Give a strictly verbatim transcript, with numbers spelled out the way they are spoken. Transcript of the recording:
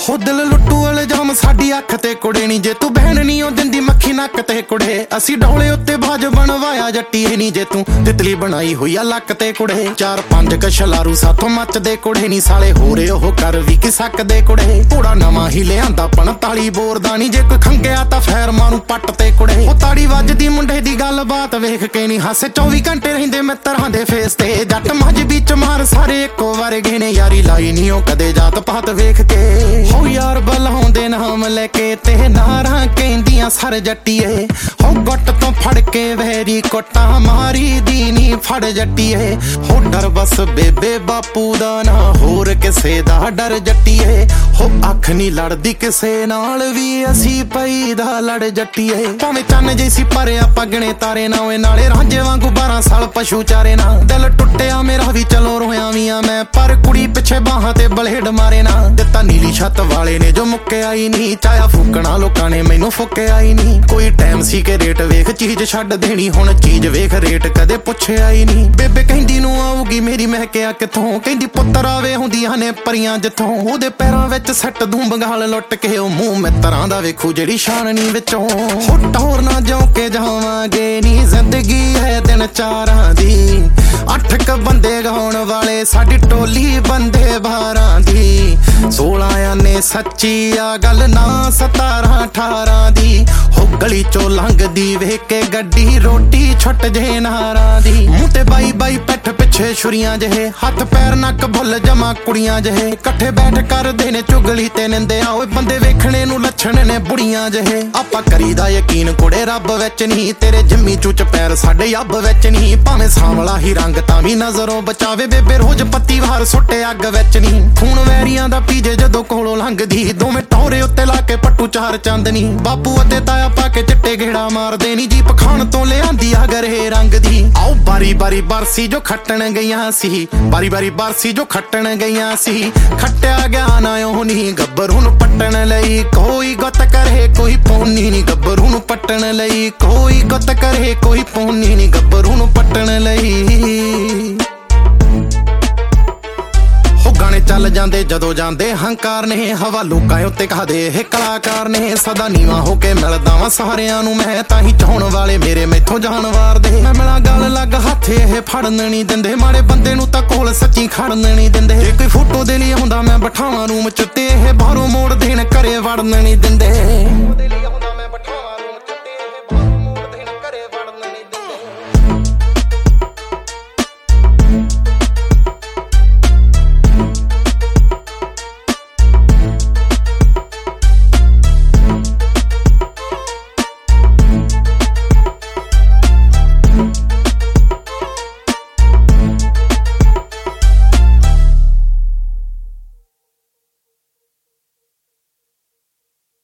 ਹੋ ਦਿਲ ਲੁੱਟੂ ਵਾਲੇ ਜਾਮ ਸਾਡੀ ਅੱਖ ਤੇ ਕੁੜੇ ਨੀ, ਜੇ ਤੂੰ ਬਹਿਣ ਨੀ ਉਹ ਦਿੰਦੀ ਮੱਖੀ ਨੱਕ ਤੇ ਕੁੜੇ। ਅਸੀਂ ਡੋਲੇ ਉੱਤੇ ਬਾਜ ਬਣਵਾਇਆ ਜੱਟੀਏ ਨੀ, ਜੇ ਤੂੰ ਤਿਤਲੀ ਬਣਾਈ ਹੋਈ ਆ ਲੱਕ ਤੇ ਕੁੜੇ। ਚਾਰ ਪੰਜ ਕਛਲਾਰੂ ਸਾਥੋਂ ਮੱਚਦੇ ਕੁੜੇ ਨੀ, ਸਾਲੇ ਹੋਰੇ ਉਹ ਕਰ ਵੀ ਕਿ ਸਕਦੇ ਕੁੜੇ। ਘੋੜਾ ਨਵਾਂ ਹੀ ਲਿਆਂਦਾ ਪੰਤਾਲੀ ਬੋਰ ਦਾ ਨੀ, ਜੇ ਕੋਈ ਖੰਗਿਆ ਤਾਂ ਫੈਰ ਮਾਰੂ ਪੱਟ ਤੇ ਕੁੜੇ। ਉਹ ਤਾੜੀ ਵੱਜਦੀ ਮੁੰਡੇ ਦੀ ਗੱਲ ਬਾਤ ਵੇਖ ਕੇ ਨੀ ਹਾਸੇ ਚੌਵੀ ਘੰਟੇ ਰਹਿੰਦੇ ਮਿੱਤਰਾਂ ਦੇ ਫੇਸ ਤੇ। ਜੱਟ ਮੱਝ ਵਿੱਚ ਮਾਰ ਸਾਰੇ ਇੱਕੋ ਵਰਗੇ ਨੇ, ਯਾਰੀ ਲਾਈ ਨੀ ਉਹ ਕਦੇ ਜਾਤ ਪਾਤ ਵੇਖ ਕੇ। ਹੋ ਯਾਰ ਬੁਲਾਉਂਦੇ ਨਾਮ ਲੈ ਕੇ ਤੇ ਨਾਰਾਂ ਕਹਿੰਦੀਆਂ ਸਰ ਜੱਟੀਏ। ਹੋ ਗੁੱਟ ਤੋਂ ਫੜ ਕੇ ਵੈਰੀ ਕੋਟਾਂ ਮਾਰੀ ਦੀ ਨੀ ਫੜ ਜੱਟੀਏ। ਹੋ ਡਰ ਬਸ ਬੇਬੇ ਬਾਪੂ ਦਾ ਨਾ ਹੋਰ ਕਿਸੇ ਦਾ ਡਰ ਜੱਟੀਏ। ਹੋ ਅੱਖ ਨੀ ਲੜਦੀ ਕਿਸੇ ਨਾਲ ਵੀ ਅਸੀਂ ਪਈ ਦਾ ਲੜ ਜੱਟੀਏ। ਭਾਵੇਂ ਚੰਨ ਜੈਸੀ ਪਰ ਆਪਾਂ ਗਣੇ ਤਾਰੇ ਨਾ ਓਏ, ਨਾਲੇ ਰਾਂਝੇ ਵਾਂਗੂ ਬਾਰਾਂ ਸਾਲ ਪਸ਼ੂ ਚਾਰੇ ਨਾ। ਦਿਲ ਟੁੱਟਿਆ ਮੇਰਾ ਵੀ ਚਲੋ ਰੋਇਆ ਵੀ ਆ ਮੈਂ, ਪਰ ਕੁੜੀ ਪਿੱਛੇ ਬਾਹਾਂ ਤੇ ਬਲੇਡ ਮਾਰੇ ਨਾ। ਦਿੱਤਾ ਨੀਲੀ ਛੱਤ ਵਾਲੇ ਨੇ ਜੋ ਮੁੱਕਿਆ ਹੀ ਨਹੀਂ, ਚਾਇਆ ਫੂਕਣਾ ਲੋਕਾਂ ਨੇ ਮੈਨੂੰ ਫੁੱਕਿਆ ਹੀ ਨਹੀਂ। ਕੋਈ ਟਾਈਮ ਸੀ ਕਿ ਰੇਟ ਵੇਖ ਚੀਜ਼ ਛੱਡ ਦੇਣੀ, ਹੁਣ ਚੀਜ਼ ਵੇਖ ਰੇਟ ਕਦੇ ਪੁੱਛਿਆ ਹੀ ਨਹੀਂ। ਬੇਬੇ ਕਹਿੰਦੀ ਨੂੰ ਆਊਗੀ ਮੇਰੀ ਮੈਂ ਕਿਹਾ ਕਿੱਥੋਂ, ਕਹਿੰਦੀ ਪੁੱਤਰ ਆਵੇ ਹੁੰਦੀਆਂ ਨੇ ਪਰੀਆਂ ਜਿੱਥੋਂ। ਉਹਦੇ ਪੈਰਾਂ ਵਿੱਚ ਸੱਟ ਦੂੰ ਬੰਗਾਲ ਲੁੱਟ ਕੇ, ਉਹ ਮੂੰਹ ਮਿੱਤਰਾਂ ਦਾ ਵੇਖੂ ਜਿਹੜੀ ਸ਼ਾਨਣੀ ਵਿੱਚੋਂ। ਹੁੱਟ ਹੋਰ ਨਾ ਜਿਉਂ ਕੇ ਜਾਵਾਂਗੇ ਨੀ, ਜ਼ਿੰਦਗੀ ਹੈ ਦਿਨ ਚਾਰਾਂ ਦੀ। ਅੱਠ ਕ ਬੰਦੇ ਗਾਉਣ ਵਾਲੇ ਸਾਡੀ ਟੋਲੀ ਬੰਦੇ ਬਾਰਾਂ ਦੀ। ਸੋਲਾਂ ਆਨੇ ਸੱਚੀ ਆ ਗੱਲ ਨਾ ਸਤਾਰਾਂ ਅਠਾਰਾਂ ਦੀ। ਹੋ ਗਲੀ ਚੋਂ ਲੰਘਦੀ ਵੇਖ ਕੇ ਗੱਡੀ ਰੋਟੀ ਛੁੱਟ ਜੇ ਨਾਰਾਂ ਦੀ। ਮੂੰਹ ਤੇ ਬਾਈ ਬਾਈ ਪਿੱਠ ਪਿੱਛੇ ਛੁਰੀਆਂ ਜਿਹੇ, ਹੱਥ ਪੈਰ ਨੱਕ ਭੁੱਲ ਜਮਾ ਕੁੜੀਆਂ ਜਿਹੇ। ਇਕੱਠੇ ਬੈਠ ਕਰਦੇ ਨੇ ਚੁਗਲੀ ਤੇ ਨਿੰਦਿਆ, ਓਏ ਬੰਦੇ ਵੇਖਣੇ ਨੂੰ ਲੱਛਣ ਨੇ ਬੁੜੀਆਂ ਜਿਹੇ। ਆਪਾਂ ਕਰੀਦਾ ਯਕੀਨ ਕੁੜੇ ਰੱਬ ਵਿੱਚ ਨਹੀਂ, ਤੇਰੇ ਜੰਮੀ ਚੂਚ ਪੈਰ ਸਾਡੇ ਅੱਬ ਵਿੱਚ ਨਹੀਂ। ਭਾਵੇਂ ਸਾਂਵਲਾ ਹੀ ਰੰਗ ਤਾਂ ਵੀ ਨਜ਼ਰੋਂ ਬਚਾਵੇ, ਬੇਬੇ ਰੋਜ਼ ਪੱਤੀ ਵਾਰ ਸੁੱਟੇ ਅੱਗ ਵਿੱਚ ਨਹੀਂ। ਖੂਨ ਵੈਰੀਆਂ ਦਾ ਪੀਜੇ ਜਦੋਂ ਕੋਲੋਂ ਲੰਘਦੀ, ਦੋਵੇਂ ਟੌਰੇ ਉੱਤੇ ਲਾ ਕੇ ਪੱਟੂ ਚਾਰ ਚਾਂਦਨੀ। ਬਾਪੂ ਅਤੇ ਤਾਇਆ ਪਾ ਕੇ ਚਿੱਟੇ ਘੇੜਾ ਮਾਰਦੇ ਨੀ, ਜੀਪ ਖਾਣ ਤੋਂ ਲਿਆਂਦੀ ਆ ਗਰੇ ਰੰਗ ਦੀ। ਆਓ ਬਾਰੀ ਬਾਰੀ ਬਰਸੀ ਜੋ ਖੱਟਣ ਗਈਆਂ ਸੀ, ਬਾਰੀ ਬਾਰੀ ਬਰਸੀ ਜੋ ਖੱਟਣ ਗਈਆਂ ਸੀ। ਖੱਟਿਆ ਗਿਆ ਨਾ ਉਹ ਨਹੀਂ ਗੱਭਰੂ ਨੂੰ ਪੱਟਣ ਲਈ, ਕੋਈ ਗੁੱਤ ਕਰੇ ਕੋਈ ਪੌਣੀ ਨੀ ਗੱਭਰੂ ਨੂੰ ਪੱਟਣ ਲਈ। ਕੋਈ ਗੁੱਤ ਕਰੇ ਕੋਈ ਪੌਣੀ ਨੀ ਗੱਭਰੂ ਨੂੰ ਪੱਟਣ ਲਈ। ਗਾਣੇ ਚੱਲ ਜਾਂਦੇ ਜਦੋਂ ਜਾਂਦੇ ਹੰਕਾਰ ਨੇ, ਹਵਾ ਲੋਕਾਂ ਉੱਤੇ ਕਹਦੇ ਇਹ ਕਲਾਕਾਰ ਨੇ। ਸਦਾ ਨੀਵਾਂ ਹੋ ਕੇ ਮਿਲਦਾ ਵਾਂ ਸਾਰਿਆਂ ਨੂੰ ਮੈਂ, ਤਾਂ ਹੀ ਚਾਹੁਣ ਵਾਲੇ ਮੇਰੇ ਮੈਥੋਂ ਜਾਨ ਵਾਰਦੇ। ਮੈਂ ਮਿਲਾਂ ਗੱਲ ਲੱਗ ਹੱਥ ਇਹ ਫੜਨ ਨਹੀਂ ਦਿੰਦੇ, ਮਾੜੇ ਬੰਦੇ ਨੂੰ ਤਾਂ ਕੋਲ ਸੱਚੀ ਖੜਨ ਨਹੀਂ ਦਿੰਦੇ। ਜੇ ਕੋਈ ਫੋਟੋ ਦੇ ਲਈ ਆਉਂਦਾ ਮੈਂ ਬਿਠਾਵਾਂ ਰੂਮ ਚ, ਤੇ ਇਹ ਬਾਹਰੋਂ ਮੋੜ ਦੇਣ ਘਰੇ ਵੜਨ ਨਹੀਂ ਦਿੰਦੇ।